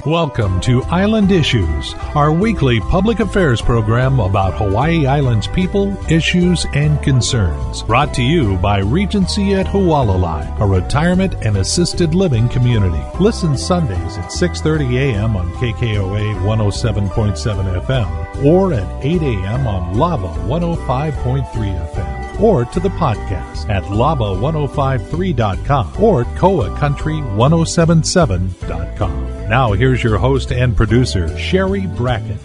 Welcome to Island Issues, our weekly public affairs program about Hawaii Island's people, issues, and concerns. Brought to you by Regency at Hualalai, a retirement and assisted living community. Listen Sundays at 6:30 a.m. on KKOA 107.7 FM or at 8 a.m. on Lava 105.3 FM, or to the podcast at lava1053.com or koacountry1077.com. Now here's your host and producer, Sherry Brackett.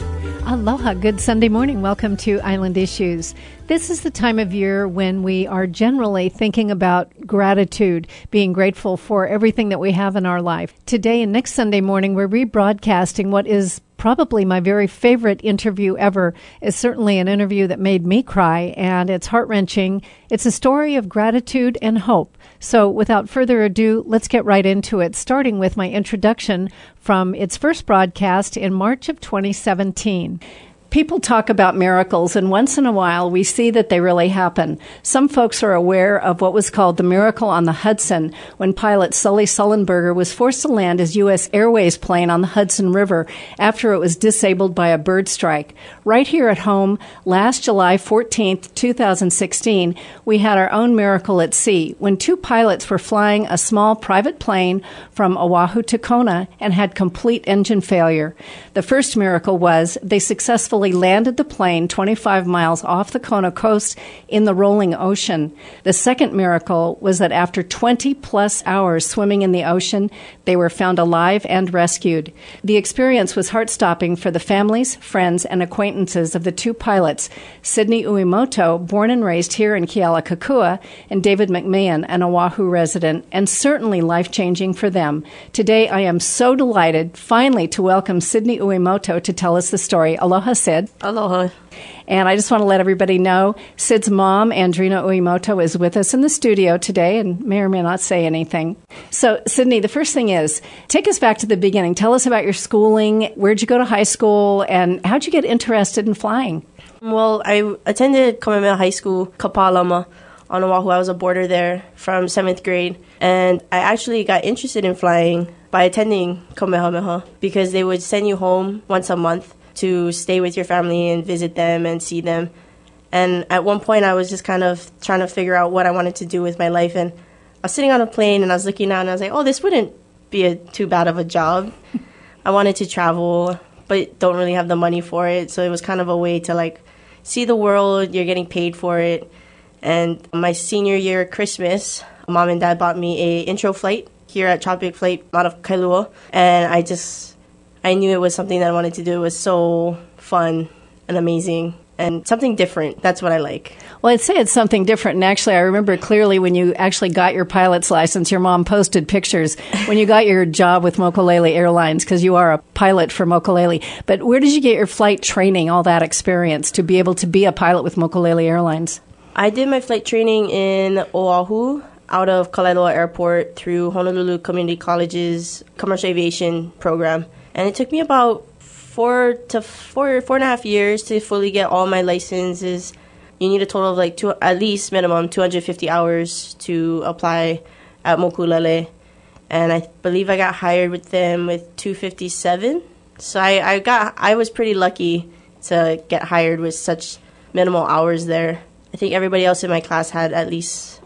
Aloha. Good Sunday morning. Welcome to Island Issues. This is the time of year when we are generally thinking about gratitude, being grateful for everything that we have in our life. Today and next Sunday morning, we're rebroadcasting what is probably my very favorite interview ever. It's certainly an interview that made me cry, and it's heart-wrenching. It's a story of gratitude and hope. So without further ado, let's get right into it, starting with my introduction from its first broadcast in March of 2017. People talk about miracles, and once in a while, we see that they really happen. Some folks are aware of what was called the miracle on the Hudson, when pilot Sully Sullenberger was forced to land his U.S. Airways plane on the Hudson River after it was disabled by a bird strike. Right here at home, last July 14th, 2016, we had our own miracle at sea, when two pilots were flying a small private plane from Oahu to Kona and had complete engine failure. The first miracle was they successfully landed the plane 25 miles off the Kona coast in the rolling ocean. The second miracle was that after 20-plus hours swimming in the ocean, they were found alive and rescued. The experience was heart-stopping for the families, friends, and acquaintances of the two pilots, Sidney Uemoto, born and raised here in Kealakekua, and David McMahon, an Oahu resident, and certainly life-changing for them. Today, I am so delighted, finally, to welcome Sidney Uemoto to tell us the story. Aloha, Sid. Aloha. And I just want to let everybody know, Sid's mom, Andrina Uemoto, is with us in the studio today and may or may not say anything. So, Sidney, the first thing is, take us back to the beginning. Tell us about your schooling. Where'd you go to high school, and how'd you get interested in flying? Well, I attended Kamehameha High School, Kapalama, on Oahu. I was a boarder there from 7th grade. And I actually got interested in flying by attending Kamehameha because they would send you home once a month to stay with your family and visit them and see them. And at one point, I was just kind of trying to figure out what I wanted to do with my life. And I was sitting on a plane, and I was looking out, and I was like, oh, this wouldn't be too bad of a job. I wanted to travel, but don't really have the money for it. So it was kind of a way to, like, see the world. You're getting paid for it. And my senior year Christmas, Mom and Dad bought me a intro flight here at Tropic Flight out of Kailua. And I knew it was something that I wanted to do. It was so fun and amazing and something different. That's what I like. Well, I'd say it's something different. And actually, I remember clearly when you actually got your pilot's license, your mom posted pictures when you got your job with Mokulele Airlines, because you are a pilot for Mokulele. But where did you get your flight training, all that experience, to be able to be a pilot with Mokulele Airlines? I did my flight training in Oahu, out of Kalaeloa Airport, through Honolulu Community College's commercial aviation program. And it took me about four and a half years to fully get all my licenses. You need a total of at least minimum 250 hours to apply at Mokulele. And I believe I got hired with them with 257. So I was pretty lucky to get hired with such minimal hours there. I think everybody else in my class had at least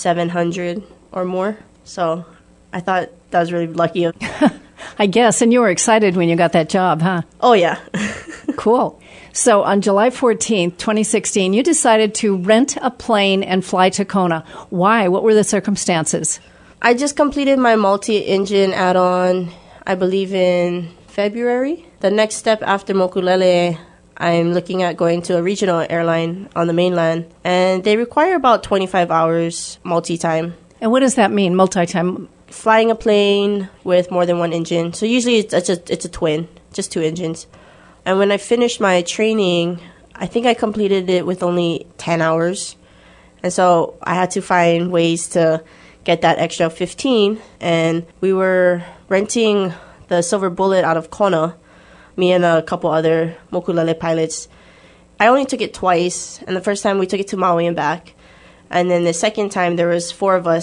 700 or more. So I thought that was really lucky. I guess. And you were excited when you got that job, huh? Oh, yeah. Cool. So on July 14th, 2016, you decided to rent a plane and fly to Kona. Why? What were the circumstances? I just completed my multi-engine add-on, I believe, in February. The next step after Mokulele, I'm looking at going to a regional airline on the mainland. And they require about 25 hours multi-time. And what does that mean, multi-time? Flying a plane with more than one engine. So usually it's a twin, just two engines. And when I finished my training, I think I completed it with only 10 hours. And so I had to find ways to get that extra 15. And we were renting the Silver Bullet out of Kona, me and a couple other Mokulele pilots. I only took it twice. And the first time we took it to Maui and back. And then the second time there was 4 of us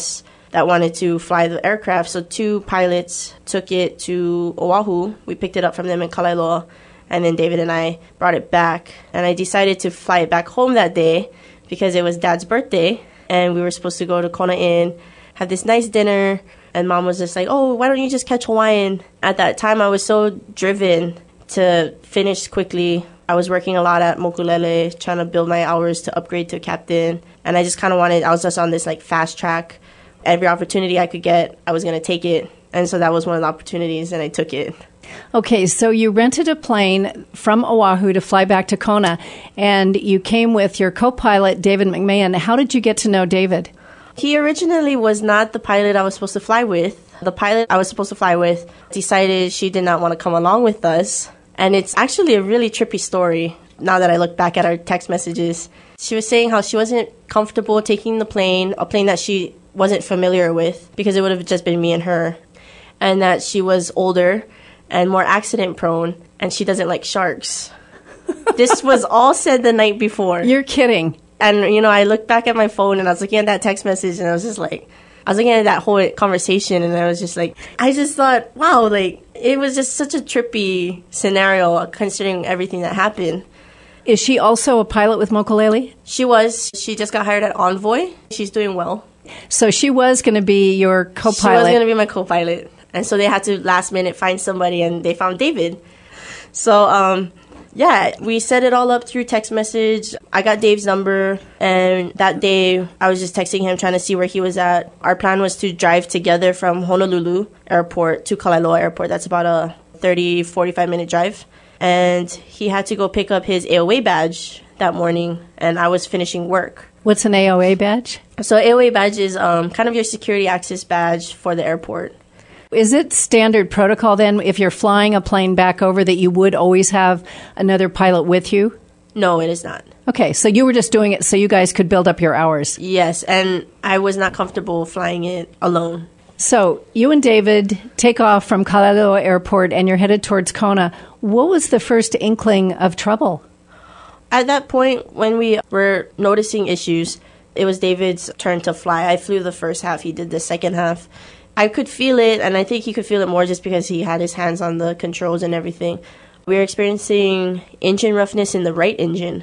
that wanted to fly the aircraft. So 2 pilots took it to Oahu. We picked it up from them in Kalaeloa, and then David and I brought it back. And I decided to fly it back home that day because it was Dad's birthday, and we were supposed to go to Kona Inn, have this nice dinner, and Mom was just like, oh, why don't you just catch Hawaiian? At that time, I was so driven to finish quickly. I was working a lot at Mokulele, trying to build my hours to upgrade to captain. And I just kind of I was just on this like fast track. Every opportunity I could get, I was going to take it. And so that was one of the opportunities, and I took it. Okay, so you rented a plane from Oahu to fly back to Kona, and you came with your co-pilot, David McMahon. How did you get to know David? He originally was not the pilot I was supposed to fly with. The pilot I was supposed to fly with decided she did not want to come along with us. And it's actually a really trippy story now that I look back at our text messages. She was saying how she wasn't comfortable taking the plane, a plane that she wasn't familiar with, because it would have just been me and her. And that she was older and more accident prone, and she doesn't like sharks. This was all said the night before. You're kidding. And, you know, I looked back at my phone and I was looking at that text message and I was just like, I was looking at that whole conversation and I was just like, I just thought, wow, like, it was just such a trippy scenario considering everything that happened. Is she also a pilot with Mokulele? She was. She just got hired at Envoy. She's doing well. So she was going to be your co-pilot. She was going to be my co-pilot. And so they had to last minute find somebody, and they found David. So, yeah, we set it all up through text message. I got Dave's number, and that day I was just texting him trying to see where he was at. Our plan was to drive together from Honolulu Airport to Kalaeloa Airport. That's about a 30, 45-minute drive. And he had to go pick up his AOA badge that morning, and I was finishing work. What's an AOA badge? So AOA badge is kind of your security access badge for the airport. Is it standard protocol then, if you're flying a plane back over, that you would always have another pilot with you? No, it is not. Okay, so you were just doing it so you guys could build up your hours. Yes, and I was not comfortable flying it alone. So you and David take off from Kalaeloa Airport and you're headed towards Kona. What was the first inkling of trouble? At that point, when we were noticing issues, it was David's turn to fly. I flew the first half. He did the second half. I could feel it, and I think he could feel it more just because he had his hands on the controls and everything. We were experiencing engine roughness in the right engine,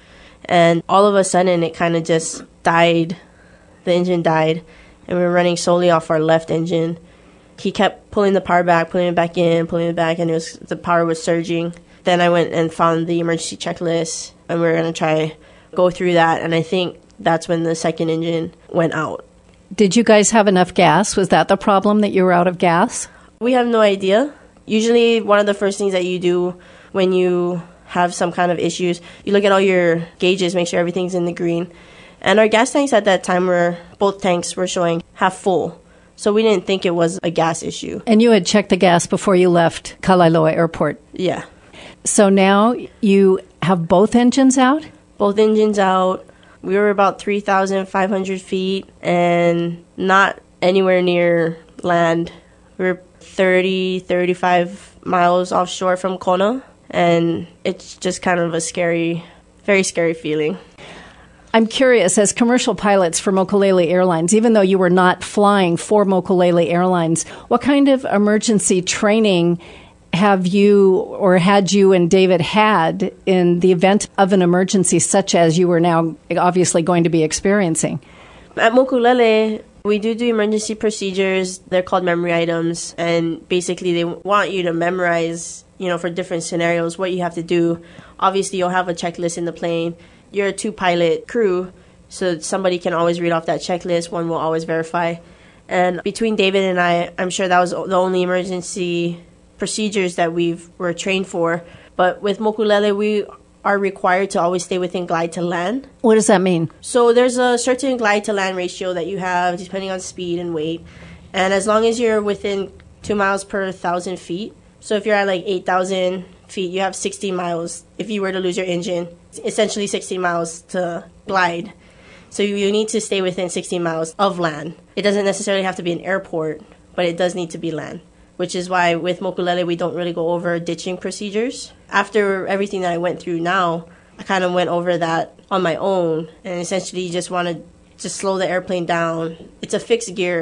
and all of a sudden it kind of just died. The engine died, and we were running solely off our left engine. He kept pulling the power back, pulling it back in, pulling it back, and the power was surging. Then I went and found the emergency checklist, and we were going to try go through that, and I think that's when the second engine went out. Did you guys have enough gas? Was that the problem, that you were out of gas? We have no idea. Usually one of the first things that you do when you have some kind of issues, you look at all your gauges, make sure everything's in the green. And our gas tanks at that time both tanks were showing half full. So we didn't think it was a gas issue. And you had checked the gas before you left Kalaeloa Airport? Yeah. So now you have both engines out? Both engines out. We were about 3,500 feet and not anywhere near land. We were 30, 35 miles offshore from Kona, and it's just kind of a very scary feeling. I'm curious, as commercial pilots for Mokulele Airlines, even though you were not flying for Mokulele Airlines, what kind of emergency training have you or had you and David had in the event of an emergency such as you were now obviously going to be experiencing? At Mokulele, we do emergency procedures. They're called memory items, and basically they want you to memorize, for different scenarios, what you have to do. Obviously, you'll have a checklist in the plane. You're a 2-pilot crew, so somebody can always read off that checklist. One will always verify. And between David and I'm sure that was the only emergency procedures that were trained for. But with Mokulele, we are required to always stay within glide to land. What does that mean? So there's a certain glide to land ratio that you have depending on speed and weight. And as long as you're within 2 miles per 1,000 feet, so if you're at like 8,000 feet, you have 60 miles. If you were to lose your engine, essentially 60 miles to glide. So you need to stay within 60 miles of land. It doesn't necessarily have to be an airport, but it does need to be land, which is why with Mokulele, we don't really go over ditching procedures. After everything that I went through now, I kind of went over that on my own, and essentially you just want to just slow the airplane down. It's a fixed gear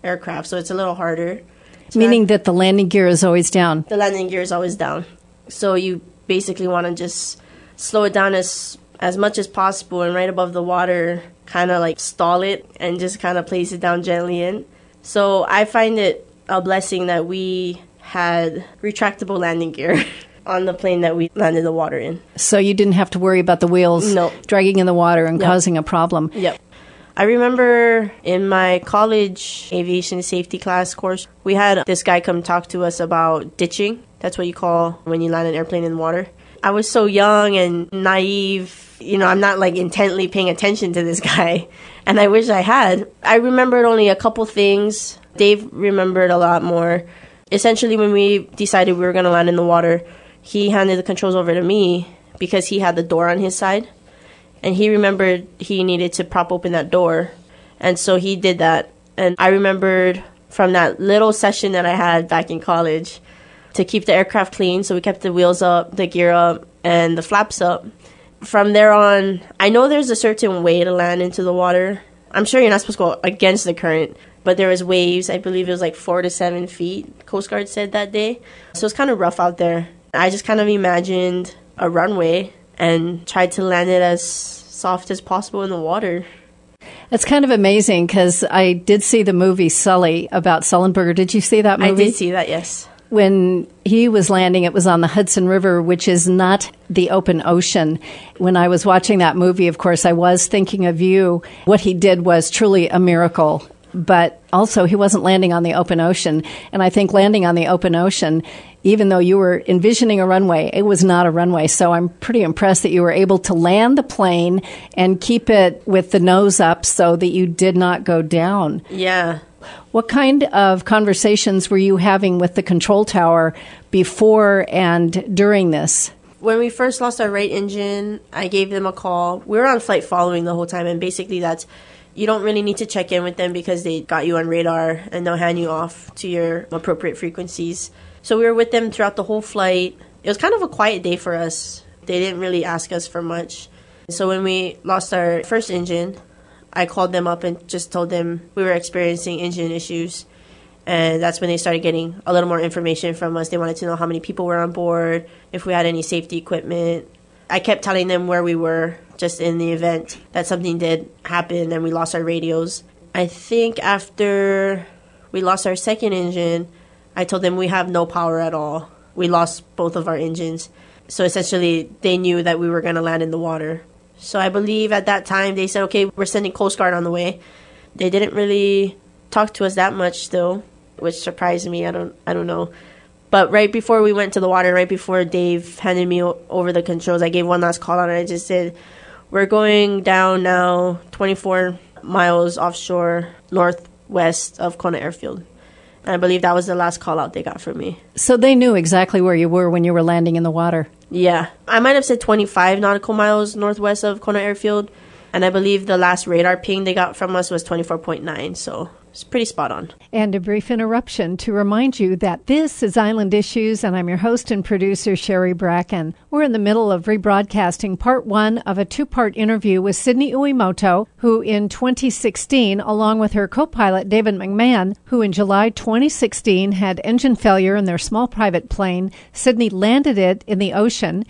aircraft, so it's a little harder. Meaning that the landing gear is always down. The landing gear is always down. So you basically want to just slow it down as much as possible, and right above the water, kind of like stall it and just kind of place it down gently in. So I find it a blessing that we had retractable landing gear on the plane that we landed the water in. So you didn't have to worry about the wheels dragging in the water and causing a problem. Yep. I remember in my college aviation safety class course, we had this guy come talk to us about ditching. That's what you call when you land an airplane in the water. I was so young and naive. You know, I'm not like intently paying attention to this guy. And I wish I had. I remembered only a couple things. Dave remembered a lot more. Essentially, when we decided we were going to land in the water, he handed the controls over to me because he had the door on his side. And he remembered he needed to prop open that door. And so he did that. And I remembered from that little session that I had back in college to keep the aircraft clean. So we kept the wheels up, the gear up, and the flaps up. From there on, I know there's a certain way to land into the water. I'm sure you're not supposed to go against the current, but there was waves. I believe it was like 4 to 7 feet, Coast Guard said that day. So it's kind of rough out there. I just kind of imagined a runway and tried to land it as soft as possible in the water. It's kind of amazing because I did see the movie Sully about Sullenberger. Did you see that movie? I did see that, yes. When he was landing, it was on the Hudson River, which is not the open ocean. When I was watching that movie, of course, I was thinking of you. What he did was truly a miracle. But also, he wasn't landing on the open ocean. And I think landing on the open ocean, even though you were envisioning a runway, it was not a runway. So I'm pretty impressed that you were able to land the plane and keep it with the nose up so that you did not go down. Yeah. What kind of conversations were you having with the control tower before and during this? When we first lost our right engine, I gave them a call. We were on flight following the whole time, and basically that's, you don't really need to check in with them because they got you on radar and they'll hand you off to your appropriate frequencies. So we were with them throughout the whole flight. It was kind of a quiet day for us. They didn't really ask us for much. So when we lost our first engine, I called them up and just told them we were experiencing engine issues. And that's when they started getting a little more information from us. They wanted to know how many people were on board, if we had any safety equipment. I kept telling them where we were just in the event that something did happen and we lost our radios. I think after we lost our second engine, I told them we have no power at all. We lost both of our engines. So essentially, they knew that we were going to land in the water. So I believe at that time, they said, okay, we're sending Coast Guard on the way. They didn't really talk to us that much still, which surprised me. I don't know. But right before we went to the water, right before Dave handed me over the controls, I gave one last call out and I just said, we're going down now 24 miles offshore northwest of Kona Airfield. And I believe that was the last call out they got from me. So they knew exactly where you were when you were landing in the water. Yeah. I might have said 25 nautical miles northwest of Kona Airfield. And I believe the last radar ping they got from us was 24.9. So it's pretty spot on. And a brief interruption to remind you that this is Island Issues, and I'm your host and producer, Sherry Bracken. We're in the middle of rebroadcasting part one of a two-part interview with Sydney Uemoto, who in 2016, along with her co-pilot David McMahon, who in July 2016 had engine failure in their small private plane, Sydney landed it in the ocean,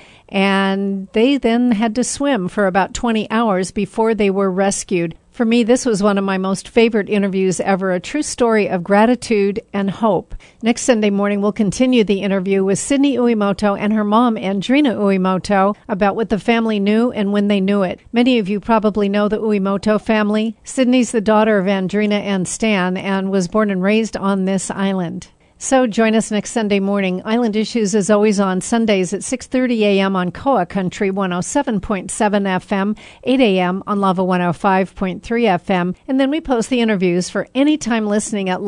and they then had to swim for about 20 hours before they were rescued. For me, this was one of my most favorite interviews ever, a true story of gratitude and hope. Next Sunday morning, we'll continue the interview with Sydney Uemoto and her mom, Andrina Uemoto, about what the family knew and when they knew it. Many of you probably know the Uemoto family. Sydney's the daughter of Andrina and Stan and was born and raised on this island. So join us next Sunday morning. Island Issues is always on Sundays at 6:30 a.m. on Koa Country 107.7 FM, 8 a.m. on Lava 105.3 FM, and then we post the interviews for any time listening at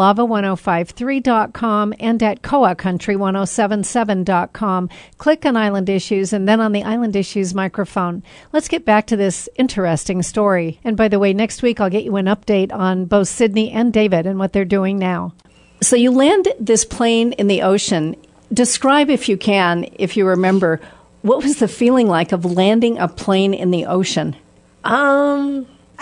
lava1053.com and at Koa Country 1077.com. Click on Island Issues and then on the Island Issues microphone. Let's get back to this interesting story. And by the way, next week I'll get you an update on both Sydney and David and what they're doing now. So you land this plane in the ocean. Describe, if you can, if you remember, what was the feeling like of landing a plane in the ocean? I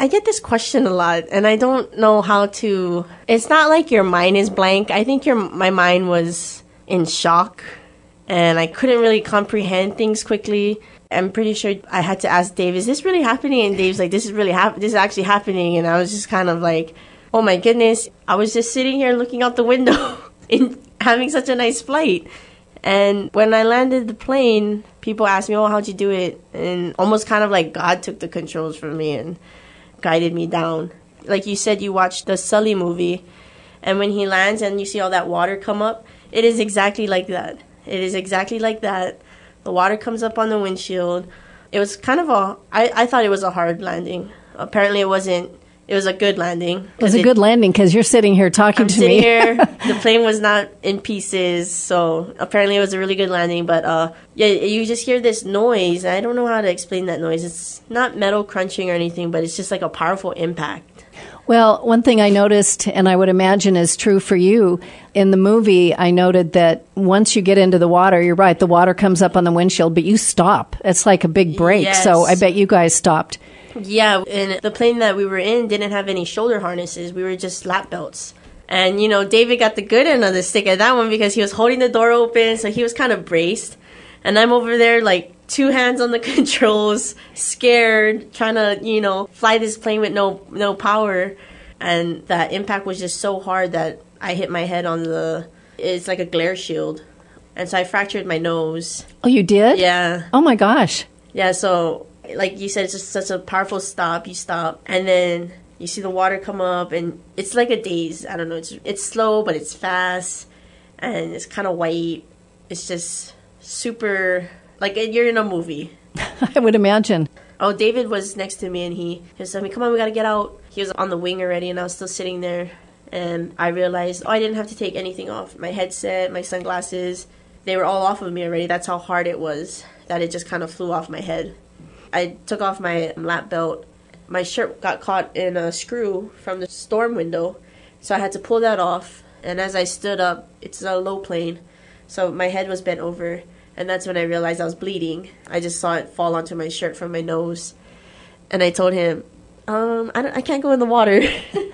I get this question a lot, and I don't know how to... It's not like your mind is blank. I think my mind was in shock, and I couldn't really comprehend things quickly. I'm pretty sure I had to ask Dave, is this really happening? And Dave's like, this is actually happening. And I was just kind of like, oh my goodness. I was just sitting here looking out the window and having such a nice flight. And when I landed the plane, people asked me, oh, how'd you do it? And almost kind of like God took the controls from me and guided me down. Like you said, you watched the Sully movie, and when he lands and you see all that water come up, it is exactly like that. It is exactly like that. The water comes up on the windshield. It was kind of I thought it was a hard landing. Apparently it wasn't. It was a good landing. It was a good landing because you're sitting here talking to me. I'm sitting here. The plane was not in pieces, so apparently it was a really good landing. But yeah, you just hear this noise. I don't know how to explain that noise. It's not metal crunching or anything, but it's just like a powerful impact. Well, one thing I noticed, and I would imagine is true for you, in the movie, I noted that once you get into the water, you're right, the water comes up on the windshield, but you stop. It's like a big break. Yes. So I bet you guys stopped. Yeah, and the plane that we were in didn't have any shoulder harnesses. We were just lap belts. And, David got the good end of the stick at that one because he was holding the door open, so he was kind of braced. And I'm over there, like, 2 hands on the controls, scared, trying to, fly this plane with no power. And that impact was just so hard that I hit my head on it's like a glare shield. And so I fractured my nose. Oh, you did? Yeah. Oh, my gosh. Yeah, so... Like you said, it's just such a powerful stop. You stop, and then you see the water come up, and it's like a daze. I don't know. It's slow, but it's fast, and it's kind of white. It's just super, like you're in a movie. I would imagine. Oh, David was next to me, and he said, come on, we got to get out. He was on the wing already, and I was still sitting there, and I realized, I didn't have to take anything off. My headset, my sunglasses, they were all off of me already. That's how hard it was, that it just kind of flew off my head. I took off my lap belt. My shirt got caught in a screw from the storm window, so I had to pull that off. And as I stood up, it's a low plane, so my head was bent over, and that's when I realized I was bleeding. I just saw it fall onto my shirt from my nose, and I told him, I can't go in the water.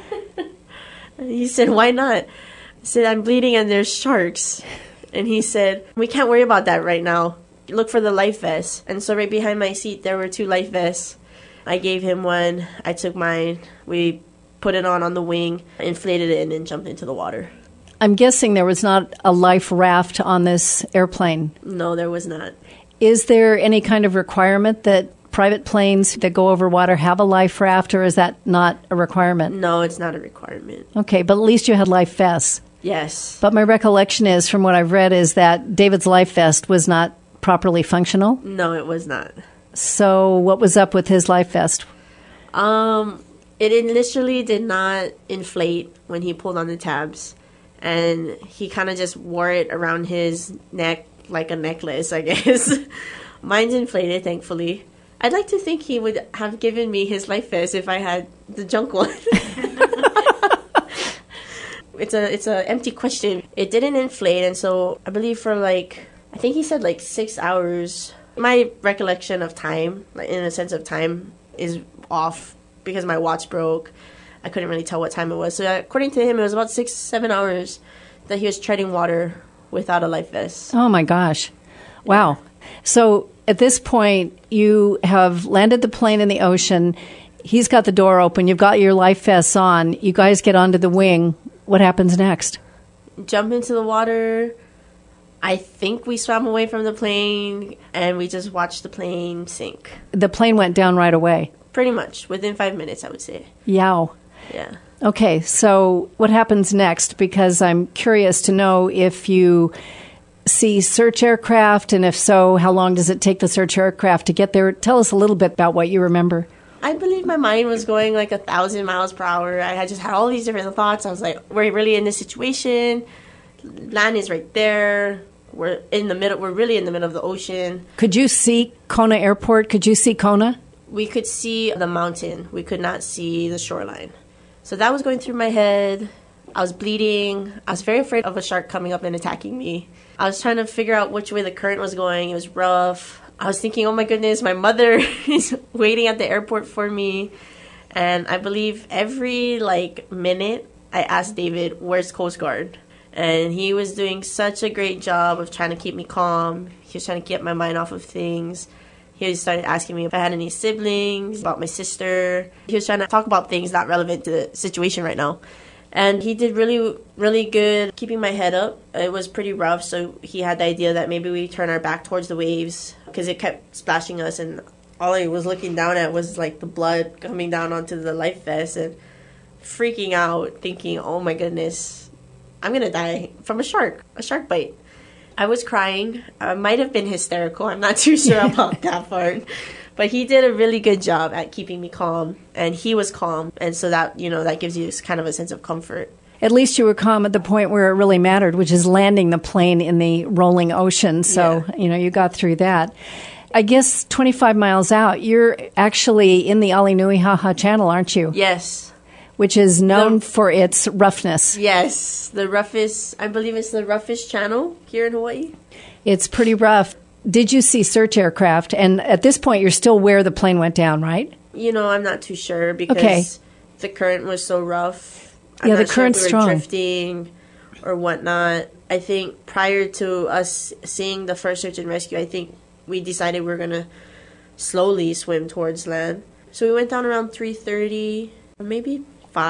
He said, why not? I said, I'm bleeding and there's sharks. And he said, we can't worry about that right now. Look for the life vest. And so right behind my seat, there were 2 life vests. I gave him one. I took mine. We put it on the wing, inflated it, and then jumped into the water. I'm guessing there was not a life raft on this airplane. No, there was not. Is there any kind of requirement that private planes that go over water have a life raft, or is that not a requirement? No, it's not a requirement. Okay, but at least you had life vests. Yes. But my recollection is, from what I've read, is that David's life vest was not properly functional? No, it was not. So what was up with his life vest? It initially did not inflate when he pulled on the tabs, and he kind of just wore it around his neck like a necklace, I guess. Mine's inflated, thankfully. I'd like to think he would have given me his life vest if I had the junk one. It's a empty question. It didn't inflate, and so I believe for I think he said 6 hours. My recollection of time, in a sense of time, is off because my watch broke. I couldn't really tell what time it was. So according to him, it was about 6-7 hours that he was treading water without a life vest. Oh my gosh. Wow. So at this point, you have landed the plane in the ocean. He's got the door open. You've got your life vests on. You guys get onto the wing. What happens next? Jump into the water. I think we swam away from the plane, and we just watched the plane sink. The plane went down right away? Pretty much. Within 5 minutes, I would say. Yow. Yeah. Okay, so what happens next? Because I'm curious to know if you see search aircraft, and if so, how long does it take the search aircraft to get there? Tell us a little bit about what you remember. I believe my mind was going 1,000 miles per hour. I had just had all these different thoughts. I was like, we're really in this situation. Land is right there. We're in the middle. We're really in the middle of the ocean. Could you see Kona Airport? Could you see Kona? We could see the mountain. We could not see the shoreline. So that was going through my head. I was bleeding. I was very afraid of a shark coming up and attacking me. I was trying to figure out which way the current was going. It was rough. I was thinking, oh my goodness, my mother is waiting at the airport for me. And I believe every minute I asked David, where's Coast Guard? And he was doing such a great job of trying to keep me calm. He was trying to get my mind off of things. He started asking me if I had any siblings, about my sister. He was trying to talk about things not relevant to the situation right now. And he did really, really good keeping my head up. It was pretty rough, so he had the idea that maybe we turn our back towards the waves because it kept splashing us, and all I was looking down at was the blood coming down onto the life vest and freaking out, thinking, oh my goodness, I'm going to die from a shark bite. I was crying. I might have been hysterical. I'm not too sure about that part. But he did a really good job at keeping me calm, and he was calm. And so that, that gives you kind of a sense of comfort. At least you were calm at the point where it really mattered, which is landing the plane in the rolling ocean. So, you got through that. I guess 25 miles out, you're actually in the Alenuihaha Channel, aren't you? Yes. Which is known for its roughness. Yes, I believe it's the roughest channel here in Hawaii. It's pretty rough. Did you see search aircraft? And at this point, you're still where the plane went down, right? I'm not too sure because the current was so rough. I'm the not current's sure if we were strong. Drifting or whatnot. I think prior to us seeing the first search and rescue, I think we decided we were going to slowly swim towards land. So we went down around 3:30 or maybe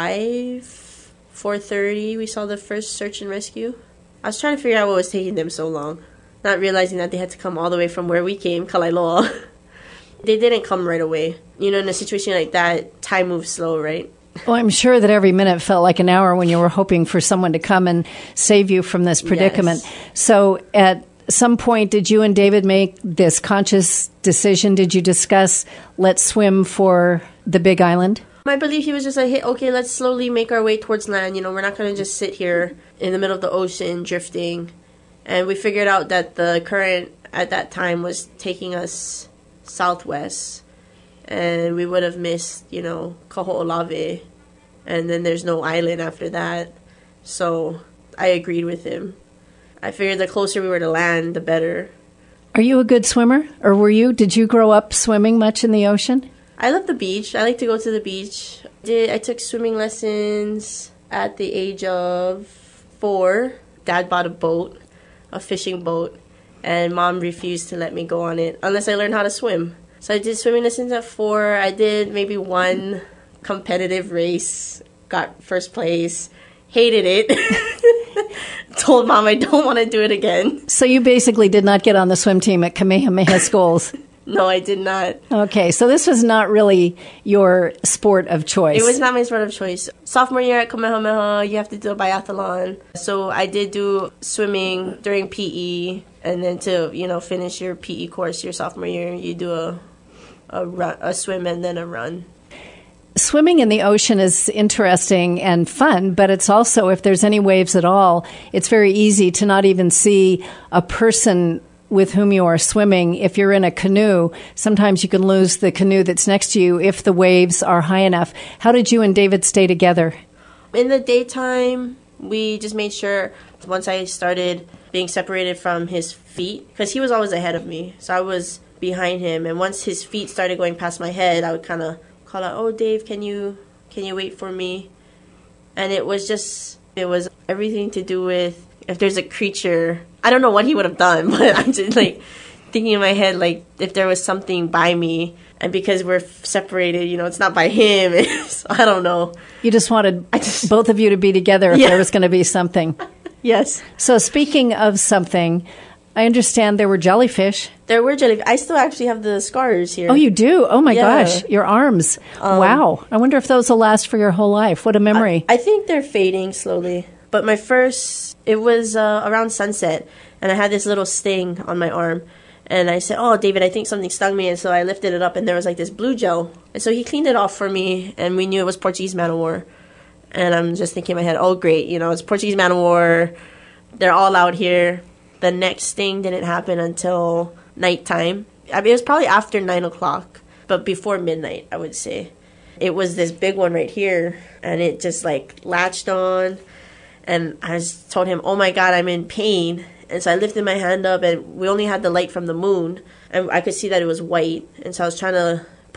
4:30, we saw the first search and rescue. I was trying to figure out what was taking them so long, not realizing that they had to come all the way from where we came, Kalailoa. They didn't come right away. In a situation like that, time moves slow, right? Well, I'm sure that every minute felt like an hour when you were hoping for someone to come and save you from this predicament. Yes. So at some point, did you and David make this conscious decision? Did you discuss, let's swim for the Big Island? I believe he was just like, hey, okay, let's slowly make our way towards land. We're not going to just sit here in the middle of the ocean drifting. And we figured out that the current at that time was taking us southwest. And we would have missed, Kaho'olawe. And then there's no island after that. So I agreed with him. I figured the closer we were to land, the better. Are you a good swimmer? Or did you grow up swimming much in the ocean? I love the beach. I like to go to the beach. I took swimming lessons at the age of 4. Dad bought a fishing boat, and Mom refused to let me go on it unless I learned how to swim. So I did swimming lessons at 4. I did maybe one competitive race, got first place, hated it. Told Mom I don't want to do it again. So you basically did not get on the swim team at Kamehameha Schools. No, I did not. Okay, so this was not really your sport of choice. It was not my sport of choice. Sophomore year at Kamehameha, you have to do a biathlon. So I did do swimming during PE, and then to finish your PE course your sophomore year, you do a swim and then a run. Swimming in the ocean is interesting and fun, but it's also, if there's any waves at all, it's very easy to not even see a person with whom you are swimming. If you're in a canoe, sometimes you can lose the canoe that's next to you if the waves are high enough. How did you and David stay together? In the daytime, we just made sure, once I started being separated from his feet, because he was always ahead of me, so I was behind him, and once his feet started going past my head, I would kind of call out, oh, Dave, can you wait for me? And it was everything to do with, if there's a creature, I don't know what he would have done, but I'm just thinking in my head, if there was something by me, and because we're separated, it's not by him. I don't know. You just wanted both of you to be together if there was going to be something. Yes. So speaking of something, I understand there were jellyfish. There were jellyfish. I still actually have the scars here. Oh, you do? Oh, my gosh. Your arms. Wow. I wonder if those will last for your whole life. What a memory. I think they're fading slowly. But it was around sunset, and I had this little sting on my arm. And I said, oh, David, I think something stung me. And so I lifted it up, and there was this blue gel. And so he cleaned it off for me, and we knew it was Portuguese man o' war. And I'm just thinking in my head, oh, great, it's Portuguese man o' war. They're all out here. The next sting didn't happen until nighttime. I mean, it was probably after 9 o'clock, but before midnight, I would say. It was this big one right here, and it just latched on. And I just told him, oh my God, I'm in pain. And so I lifted my hand up, and we only had the light from the moon, and I could see that it was white. And so I was trying to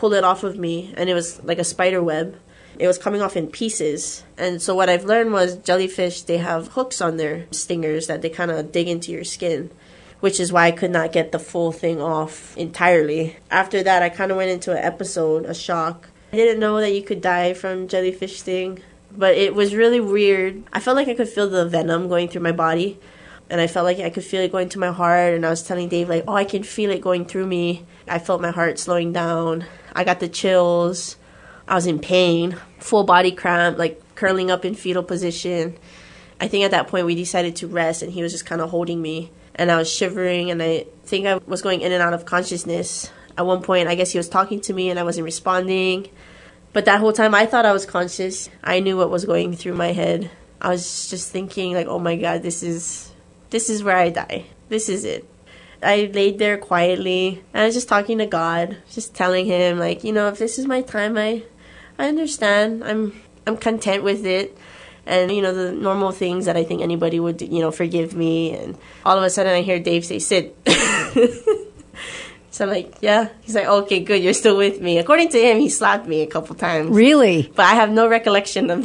pulled it off of me, and it was like a spider web. It was coming off in pieces. And so what I've learned was jellyfish, they have hooks on their stingers that they kind of dig into your skin, which is why I could not get the full thing off entirely. After that, I kind of went into an episode, a shock. I didn't know that you could die from jellyfish sting, but it was really weird. I felt like I could feel the venom going through my body, and I felt like I could feel it going to my heart, and I was telling Dave, like, oh, I can feel it going through me. I felt my heart slowing down. I got the chills. I was in pain, full body cramp, like curling up in fetal position. I think at that point we decided to rest, and he was just kind of holding me, and I was shivering, and I think I was going in and out of consciousness. At one point, I guess he was talking to me and I wasn't responding. But that whole time I thought I was conscious. I knew what was going through my head. I was just thinking like, oh my God, this is where I die. This is it. I laid there quietly and I was just talking to God, just telling him like, you know, if this is my time, I understand. I'm content with it. And, you know, the normal things that I think anybody would do, you know, forgive me. And all of a sudden I hear Dave say, sit. So I'm like, yeah. He's like, okay, good, you're still with me. According to him, he slapped me a couple times. Really? But I have no recollection of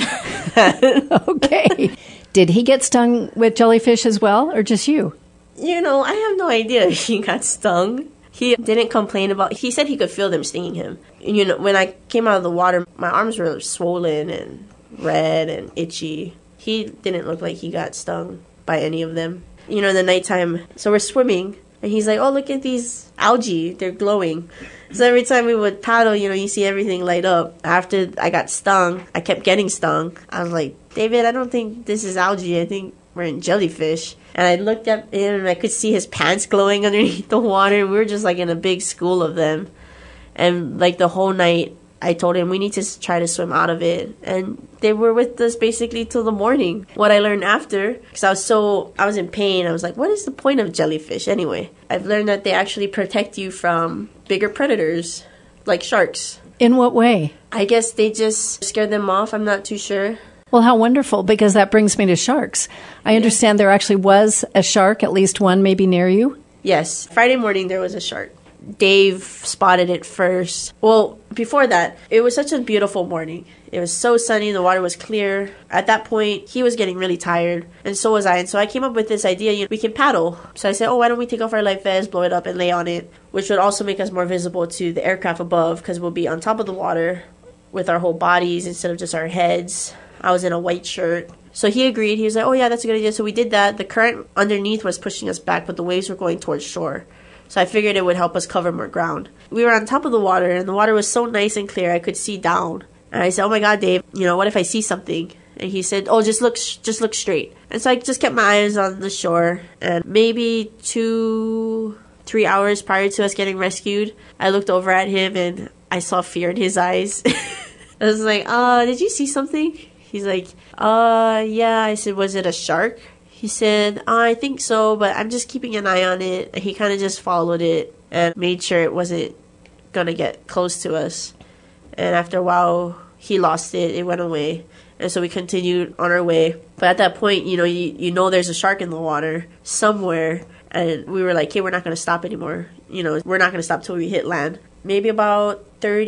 that. Okay. Did he get stung with jellyfish as well, or just you? You know, I have no idea if he got stung. He didn't complain about, he said he could feel them stinging him. You know, when I came out of the water, my arms were swollen and red and itchy. He didn't look like he got stung by any of them. You know, in the nighttime, so we're swimming. And he's like, oh, look at these algae. They're glowing. So every time we would paddle, you know, you see everything light up. After I got stung, I kept getting stung. I was like, David, I don't think this is algae. I think we're in jellyfish. And I looked at him and I could see his pants glowing underneath the water. We were just like in a big school of them. And like the whole night, I told him we need to try to swim out of it. And they were with us basically till the morning. What I learned after, because I was in pain, I was like, what is the point of jellyfish anyway? I've learned that they actually protect you from bigger predators, like sharks. In what way? I guess they just scare them off. I'm not too sure. Well, how wonderful, because that brings me to sharks. I understand there actually was a shark, at least one maybe near you? Yes. Friday morning there was a shark. Dave spotted it first. Well, before that, it was such a beautiful morning. It was so sunny, the water was clear. At that point, he was getting really tired, and so was I. And so I came up with this idea, you know, we can paddle. So I said, oh, why don't we take off our life vests, blow it up, and lay on it, which would also make us more visible to the aircraft above, because we'll be on top of the water with our whole bodies instead of just our heads. I was in a white shirt. So he agreed. He was like, oh, yeah, that's a good idea. So we did that. The current underneath was pushing us back, but the waves were going towards shore. So I figured it would help us cover more ground. We were on top of the water, and the water was so nice and clear, I could see down. And I said, oh my God, Dave, you know, what if I see something? And he said, oh, just look straight. And so I just kept my eyes on the shore. And maybe 2-3 hours prior to us getting rescued, I looked over at him, and I saw fear in his eyes. I was like, did you see something? He's like, yeah. I said, was it a shark? He said, I think so, but I'm just keeping an eye on it. And he kind of just followed it and made sure it wasn't going to get close to us. And after a while, he lost it. It went away. And so we continued on our way. But at that point, you know, you know there's a shark in the water somewhere. And we were like, hey, we're not going to stop anymore. You know, we're not going to stop till we hit land. Maybe about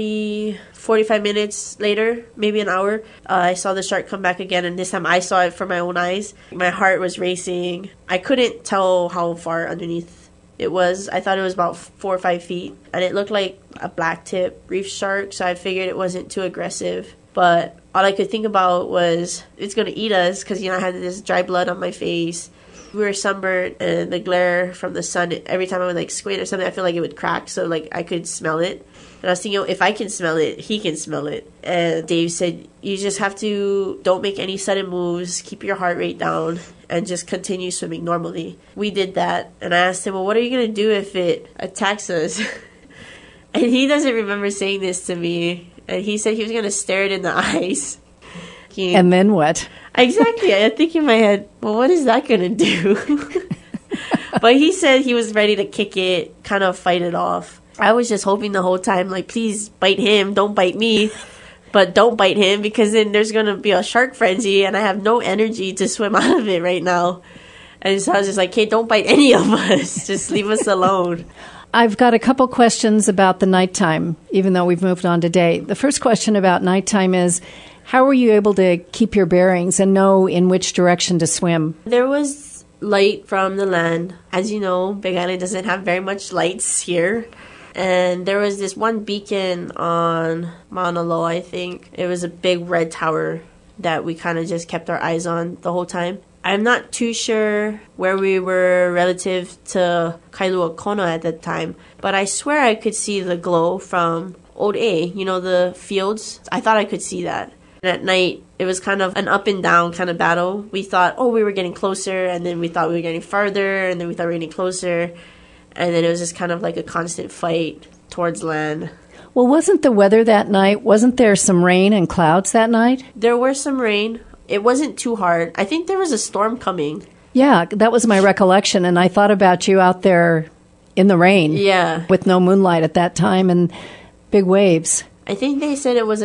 45 minutes later, maybe an hour, I saw the shark come back again, and this time I saw it from my own eyes. My heart was racing. I couldn't tell how far underneath it was. I thought it was about 4 or 5 feet, and it looked like a black tip reef shark, so I figured it wasn't too aggressive. But all I could think about was it's going to eat us, because, you know, I had this dry blood on my face. We were sunburned, and the glare from the sun, every time I would like squint or something, I feel like it would crack, so like I could smell it. And I was thinking, if I can smell it, he can smell it. And Dave said, you just have to, don't make any sudden moves, keep your heart rate down, and just continue swimming normally. We did that, and I asked him, well, what are you going to do if it attacks us? And he doesn't remember saying this to me, and he said he was going to stare it in the eyes. And then what? Exactly. I think in my head, well, what is that going to do? But he said he was ready to kick it, kind of fight it off. I was just hoping the whole time, like, please bite him, don't bite me. But don't bite him, because then there's going to be a shark frenzy, and I have no energy to swim out of it right now. And so I was just like, hey, don't bite any of us. Just leave us alone. I've got a couple questions about the nighttime, even though we've moved on to day. The first question about nighttime is, how were you able to keep your bearings and know in which direction to swim? There was light from the land. As you know, Big Island doesn't have very much lights here. And there was this one beacon on Mauna Loa, I think. It was a big red tower that we kind of just kept our eyes on the whole time. I'm not too sure where we were relative to Kailua Kona at that time, but I swear I could see the glow from Old A, you know, the fields. I thought I could see that. And at night, it was kind of an up and down kind of battle. We thought, oh, we were getting closer, and then we thought we were getting farther, and then we thought we were getting closer. And then it was just kind of like a constant fight towards land. Well, wasn't the weather that night, wasn't there some rain and clouds that night? There were some rain. It wasn't too hard. I think there was a storm coming. Yeah, that was my recollection, and I thought about you out there in the rain. Yeah. With no moonlight at that time and big waves. I think they said it was a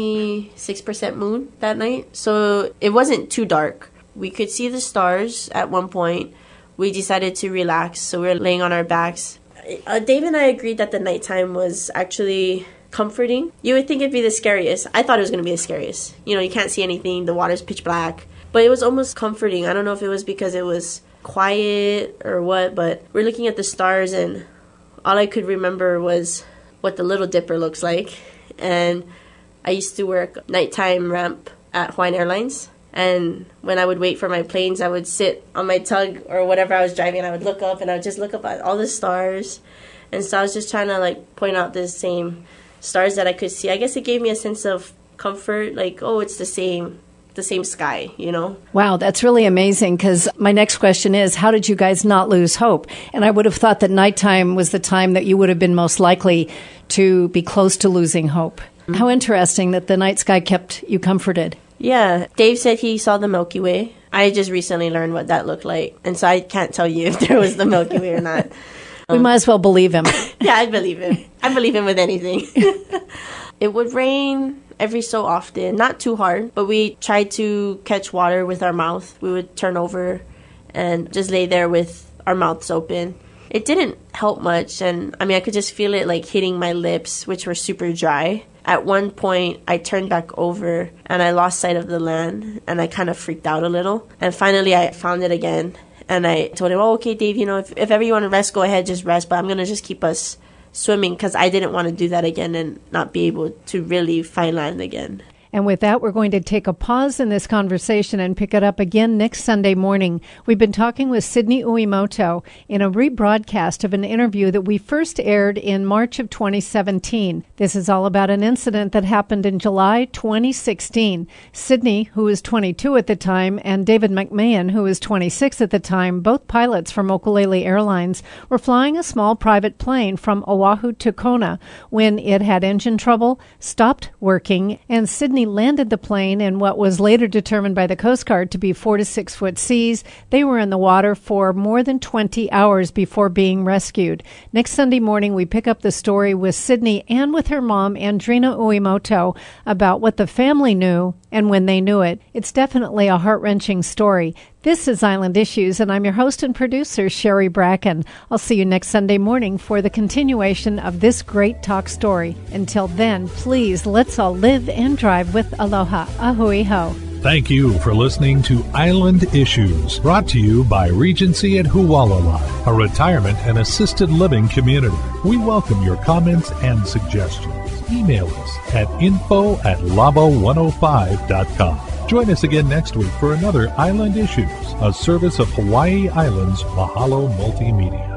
76% moon that night, so it wasn't too dark. We could see the stars at one point. We decided to relax, so we were laying on our backs. Dave and I agreed that the nighttime was actually comforting. You would think it'd be the scariest. I thought it was going to be the scariest. You know, you can't see anything. The water's pitch black. But it was almost comforting. I don't know if it was because it was quiet or what, but we're looking at the stars, and all I could remember was what the Little Dipper looks like. And I used to work nighttime ramp at Hawaiian Airlines. And when I would wait for my planes, I would sit on my tug or whatever I was driving, and I would look up, and I would just look up at all the stars. And so I was just trying to, like, point out the same stars that I could see. I guess it gave me a sense of comfort, like, oh, it's the same sky, you know? Wow, that's really amazing, because my next question is, how did you guys not lose hope? And I would have thought that nighttime was the time that you would have been most likely to be close to losing hope. Mm-hmm. How interesting that the night sky kept you comforted. Yeah, Dave said he saw the Milky Way. I just recently learned what that looked like, and so I can't tell you if there was the Milky Way or not. We might as well believe him. Yeah, I believe him. I believe him with anything. It would rain every so often, not too hard, but we tried to catch water with our mouth. We would turn over and just lay there with our mouths open. It didn't help much, and I mean, I could just feel it like hitting my lips, which were super dry. At one point, I turned back over and I lost sight of the land, and I kind of freaked out a little. And finally, I found it again, and I told him, oh, okay, Dave, you know, if ever you want to rest, go ahead, just rest, but I'm going to just keep us swimming, because I didn't want to do that again and not be able to really find land again. And with that, we're going to take a pause in this conversation and pick it up again next Sunday morning. We've been talking with Sydney Uemoto in a rebroadcast of an interview that we first aired in March of 2017. This is all about an incident that happened in July 2016. Sydney, who was 22 at the time, and David McMahon, who was 26 at the time, both pilots from Okulele Airlines, were flying a small private plane from Oahu to Kona when it had engine trouble, stopped working, and Sydney landed the plane in what was later determined by the Coast Guard to be 4 to 6 foot seas. They were in the water for more than 20 hours before being rescued. Next Sunday morning, we pick up the story with Sydney and with her mom, Andrina Uemoto, about what the family knew and when they knew it. It's definitely a heart-wrenching story. This is Island Issues, and I'm your host and producer, Sherry Bracken. I'll see you next Sunday morning for the continuation of this great talk story. Until then, please, let's all live and drive with aloha. Ahui ho. Thank you for listening to Island Issues, brought to you by Regency at Hualalai, a retirement and assisted living community. We welcome your comments and suggestions. Email us at info@labo105.com. Join us again next week for another Island Issues, a service of Hawaii Island's Mahalo Multimedia.